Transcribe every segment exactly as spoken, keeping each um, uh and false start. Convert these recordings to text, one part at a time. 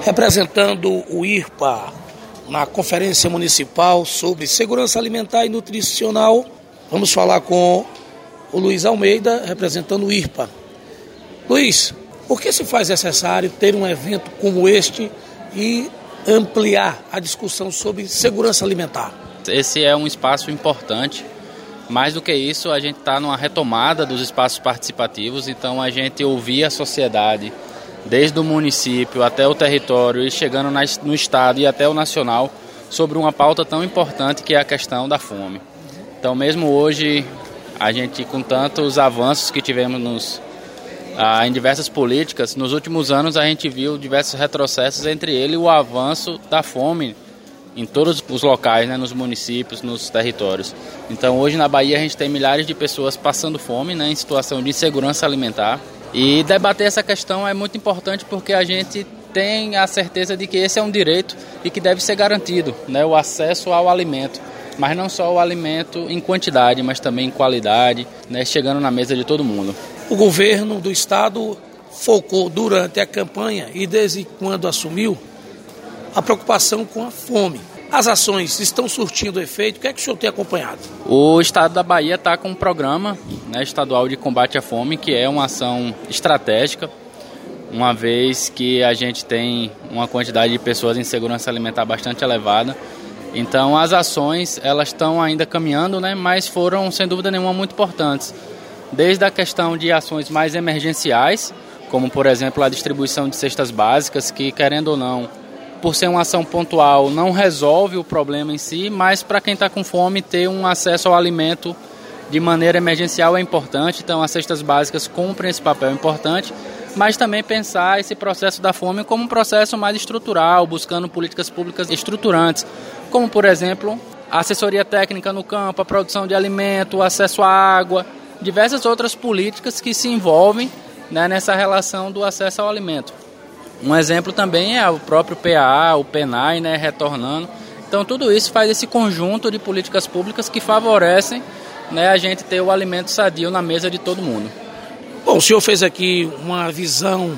representando o I R P A na Conferência Municipal sobre Segurança Alimentar e Nutricional. Vamos falar com o Luiz Almeida, representando o I R P A. Luiz, por que se faz necessário ter um evento como este e ampliar a discussão sobre segurança alimentar? Esse é um espaço importante. Mais do que isso, a gente está numa retomada dos espaços participativos, então a gente ouvir a sociedade, desde o município até o território e chegando no estado e até o nacional, sobre uma pauta tão importante que é a questão da fome. Então mesmo hoje, a gente com tantos avanços que tivemos nos, ah, em diversas políticas, nos últimos anos a gente viu diversos retrocessos, entre eles o avanço da fome em todos os locais, né, nos municípios, nos territórios. Então hoje na Bahia a gente tem milhares de pessoas passando fome, né, em situação de insegurança alimentar. E debater essa questão é muito importante porque a gente tem a certeza de que esse é um direito e que deve ser garantido, né, o acesso ao alimento. Mas não só o alimento em quantidade, mas também em qualidade, né, chegando na mesa de todo mundo. O governo do estado focou durante a campanha e desde quando assumiu a preocupação com a fome. As ações estão surtindo efeito? O que é que o senhor tem acompanhado? O estado da Bahia está com um programa, né, estadual de combate à fome, que é uma ação estratégica, uma vez que a gente tem uma quantidade de pessoas em segurança alimentar bastante elevada. Então as ações elas estão ainda caminhando, né, mas foram sem dúvida nenhuma muito importantes. Desde a questão de ações mais emergenciais, como por exemplo a distribuição de cestas básicas, que querendo ou não, por ser uma ação pontual, não resolve o problema em si, mas para quem está com fome, ter um acesso ao alimento de maneira emergencial é importante. Então as cestas básicas cumprem esse papel importante, mas também pensar esse processo da fome como um processo mais estrutural, buscando políticas públicas estruturantes, como por exemplo a assessoria técnica no campo, a produção de alimento, o acesso à água, diversas outras políticas que se envolvem, né, nessa relação do acesso ao alimento. Um exemplo também é o próprio P A A, o PENAI, né, retornando. Então tudo isso faz esse conjunto de políticas públicas que favorecem, né, a gente ter o alimento sadio na mesa de todo mundo. Bom, o senhor fez aqui uma visão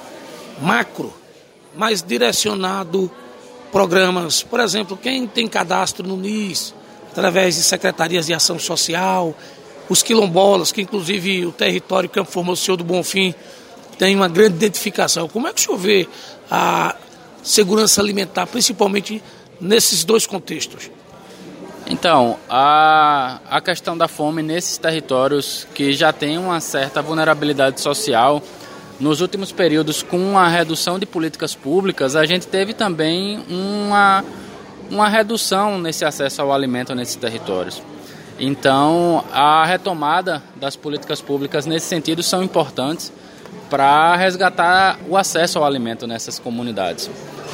macro, mas direcionado programas, por exemplo, quem tem cadastro no N I S, através de secretarias de ação social, os quilombolas, que inclusive o território Campo Formoso, o senhor do Bonfim, tem uma grande identificação. Como é que o senhor vê a segurança alimentar, principalmente nesses dois contextos? Então, a, a questão da fome nesses territórios que já tem uma certa vulnerabilidade social, nos últimos períodos, com a redução de políticas públicas, a gente teve também uma, uma redução nesse acesso ao alimento nesses territórios. Então, a retomada das políticas públicas nesse sentido são importantes para resgatar o acesso ao alimento nessas comunidades.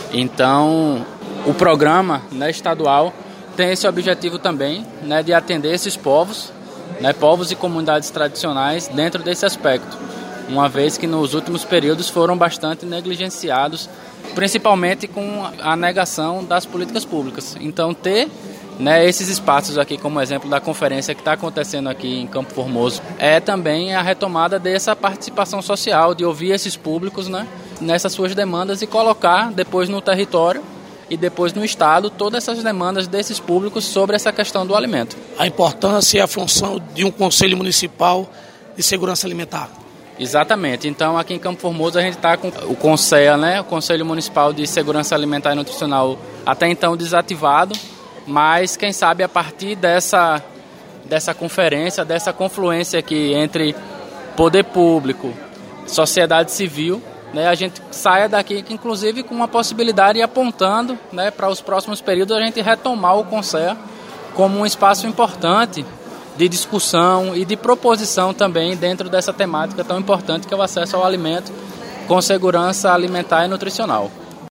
Então, o programa, né, estadual tem esse objetivo também, né, de atender esses povos, né, povos e comunidades tradicionais dentro desse aspecto, uma vez que nos últimos períodos foram bastante negligenciados, principalmente com a negação das políticas públicas. Então, ter, né, esses espaços aqui, como exemplo da conferência que está acontecendo aqui em Campo Formoso, é também a retomada dessa participação social, de ouvir esses públicos, né, nessas suas demandas e colocar depois no território e depois no estado todas essas demandas desses públicos sobre essa questão do alimento. A importância e a função de um Conselho Municipal de Segurança Alimentar. Exatamente. Então, aqui em Campo Formoso, a gente está com o CONSEA, né, o Conselho Municipal de Segurança Alimentar e Nutricional, até então desativado, mas quem sabe a partir dessa, dessa conferência, dessa confluência aqui entre poder público, sociedade civil, né, a gente saia daqui, inclusive, com uma possibilidade e apontando, né, para os próximos períodos a gente retomar o CONSEA como um espaço importante de discussão e de proposição também dentro dessa temática tão importante que é o acesso ao alimento com segurança alimentar e nutricional.